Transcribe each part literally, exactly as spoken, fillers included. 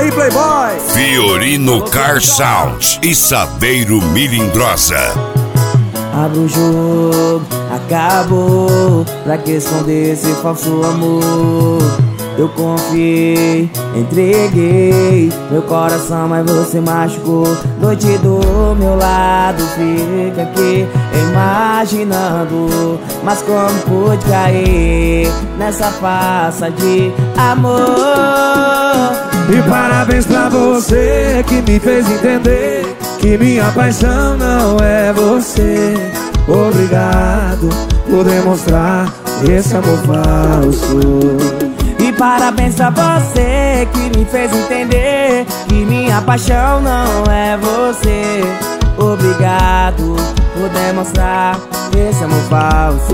aí, Playboy. Fiorino Car Sound e Saveiro Melindrosa. Abre o jogo, acabou. Pra que esconder esse falso amor? Eu confiei, entreguei meu coração, mas você machucou. Noite do meu lado, fica aqui imaginando. Mas como pude cair nessa farsa de amor? E parabéns pra você que me fez entender que minha paixão não é você. Obrigado por demonstrar esse amor falso. E parabéns pra você que me fez entender que minha paixão não é você. Obrigado por demonstrar esse amor falso.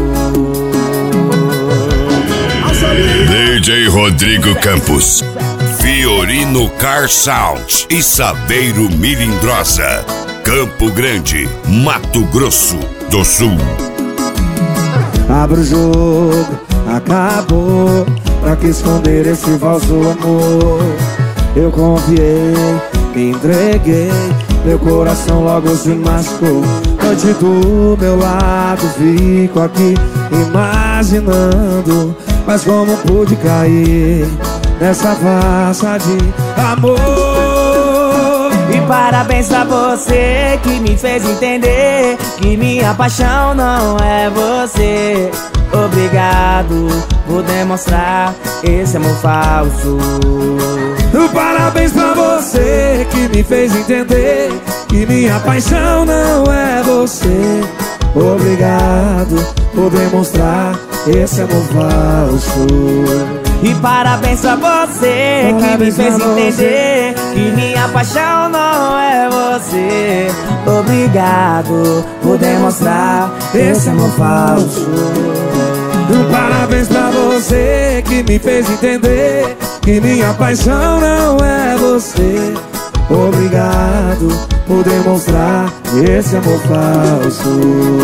D J Rodrigo Campos, Fiorino Car Sound e Saveiro Melindrosa, Campo Grande, Mato Grosso do Sul. Abre o jogo, acabou. Pra que esconder esse falso amor? Eu confiei, me entreguei, meu coração logo se machucou. Noite do meu lado, fico aqui imaginando. Mas como pude cair nessa farsa de amor? E parabéns pra você que me fez entender que minha paixão não é você. Obrigado por demonstrar esse amor falso. Parabéns pra você que me fez entender que minha paixão não é você. Obrigado por demonstrar esse amor falso. E parabéns pra você que me fez entender que minha paixão não é você. Obrigado por demonstrar esse amor falso. Parabéns pra você que me fez entender que minha paixão não é você. Obrigado por demonstrar esse amor falso.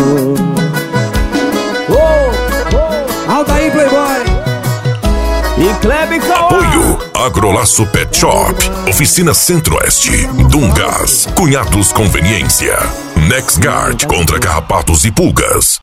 Oh, oh. Alta aí, Playboy. E Kleber Cauã. Apoio Agrolaço Pet Shop, Oficina Centro-Oeste, Dungas, Cunhados Conveniência, NexGuard contra carrapatos e pulgas.